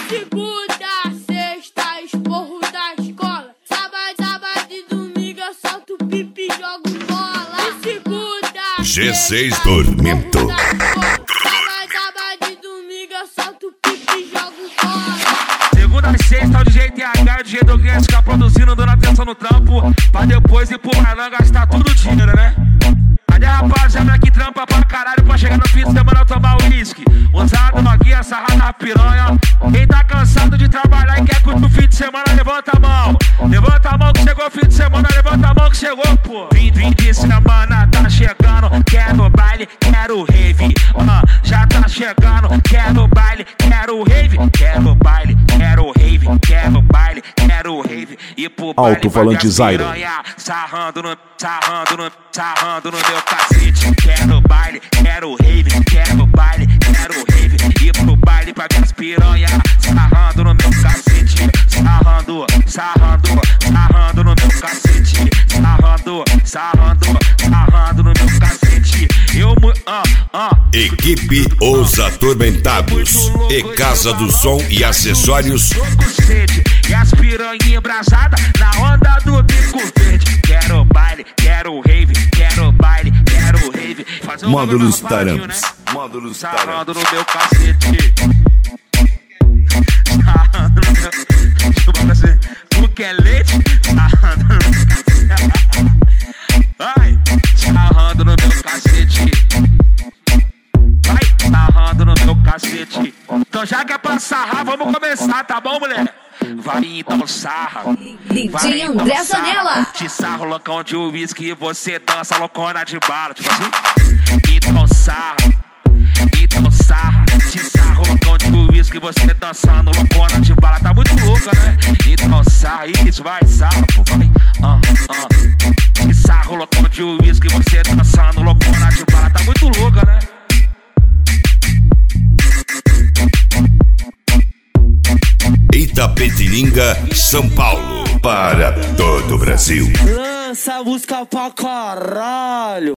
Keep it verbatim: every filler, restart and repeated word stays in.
Segunda, sexta, esporro da escola. Sábado, sábado e domingo eu solto pipi e jogo bola. De segunda, G seis Tormento. Sábado, sábado e domingo eu solto pipi e jogo bola. Segunda, sexta, o D J T H, o D J Doguinhas fica produzindo, dando atenção no trampo, pra depois ir pro Marlã gastar tudo o dinheiro, né? Cadê a rapaziada que trampa pra caralho pra chegar no fim de semana tomar uísque? Usado noguinha, sarrar na piranha. Quem tá cansado de trabalhar e quer curtir o fim de semana, levanta a mão. Levanta a mão que chegou o fim de semana, levanta a mão que chegou, pô. Fim, fim de semana tá chegando, quero baile, quero rave. Uh, já tá chegando, quero baile, quero rave. Quero baile, quero rave, quero baile, quero rave. E pro baile Alto-falante Zairo. Sarrando no, sarrando no, sarrando no meu cacete. Quero baile, quero rave, quero baile, quero rave. E pro baile pra as piranha, sarrando no meu cacete. Sarrando, sarrando, sarrando no meu cacete. Sarrando, sarrando, sarrando no meu cacete. Eu, ah, ah. Equipe Os Atormentados e Casa do Som e Acessórios. E as piranha embrasada na onda do bico verde. Quero baile, quero rave, quero baile, quero rave. Um Módulos Tarampos, né? Módulos Sarrando no meu cacete. Sarrando no meu... Tu quer leite? Sarrando no meu cacete. Vai, sarrando no meu cacete. Vai, sarrando no meu cacete. Então já que é pra sarrar, vamos começar, tá bom, mulher? Vai então sarra. D J André Zanella. Te sarro loucão de uísque e você dança loucona de bala. Tipo assim. Então sarra. Então sarra. Te sarro loucão de uísque e você dançando loucona de bala. Tá muito louca, né? Então sarra. Isso, vai, sarra, pô, vai. Ah, ah. Te sarro loucão de uísque e você dançando loucona de bala. Tá muito louca, né? Itapetininga, São Paulo, para todo o Brasil. Lança a música pra caralho.